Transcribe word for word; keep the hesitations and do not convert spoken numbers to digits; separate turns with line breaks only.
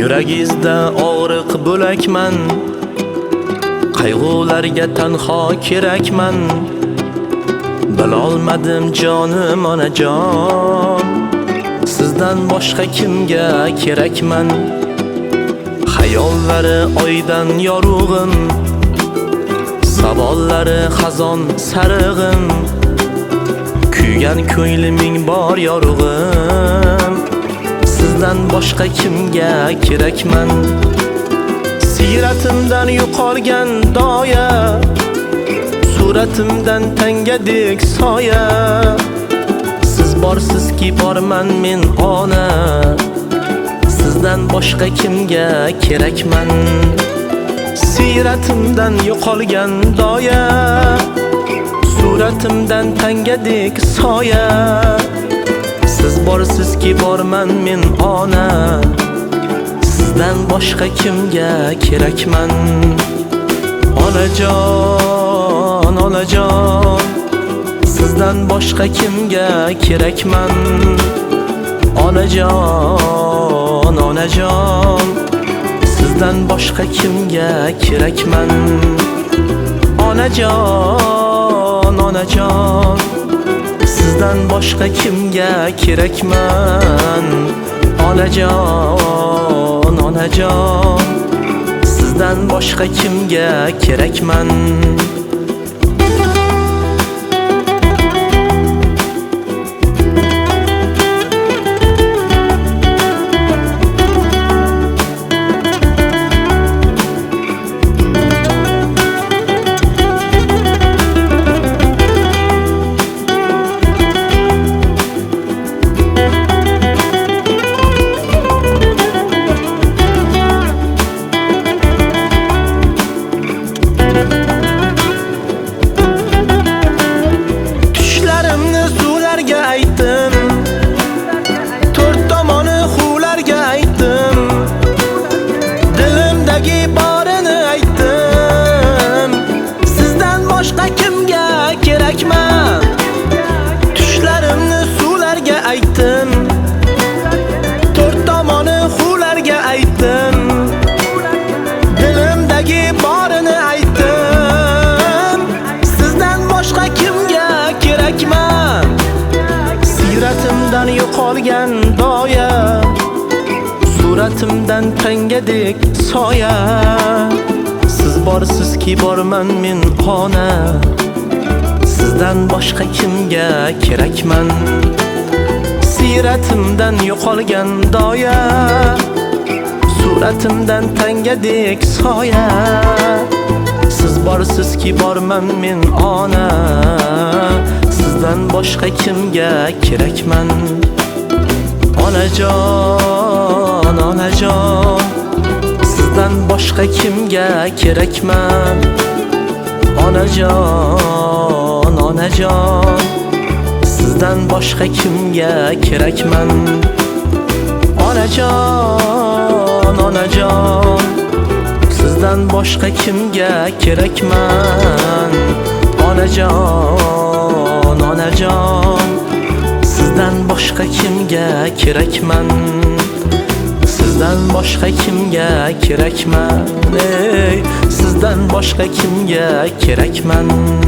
Yuragizda og'riq bo'lakman, qayg'ularga tanho kerakman. Bilolmadim jonim onajon, sizdan boshqa kimga kerakman. Xayollari oydan yorug'im, savollari xazon sarig'im. Kuygan ko'ngliming bor yorug'im, sizdan boshqa kimga kerakman. Siratimdan yo'qolgan doya, suratimdan tangadek soya. Siz borsizki borman men ona, sizdan boshqa kimga kerakman. Siratimdan yo'qolgan doya, suratimdan tangadek soya. Siz borsizki borman men ona, sizdan boshqa kimga kerakman. Onajon, onajon, sizdan boshqa kimga kerakman. Onajon, onajon, sizdan boshqa kimga kerakman. Onajon, onajon, sizdan boshqa kimga kerakman. Onajon, onajon, sizdan boshqa kimga kerakman. Tushlarimni suvlarga aytdim, to'rt tomoni huvlarga aytdim. Dilimdagi borini aytdim, sizdan boshqa kimga kerakman. Siratimdan yo'qolgan doya, suratimdan tangadek soya. Siz borsizki borman men ona, sizdan boshqa kimga kerakman. Siratimdan yo'qolgan doya, suratimdan tangadek soya. Siz borsizki borman men ona, sizdan boshqa kimga kerakman. Onajon, onajon, sizdan boshqa kimga kerakman. Onajon, onajon, sizdan boshqa kimga kerakman. Onajon, onajon, sizdan boshqa kimga kerakman. Onajon, onajon, sizdan boshqa kimga kerakman. Sizdan boshqa kimga kerakman. Ey, sizdan boshqa kimga kerakman.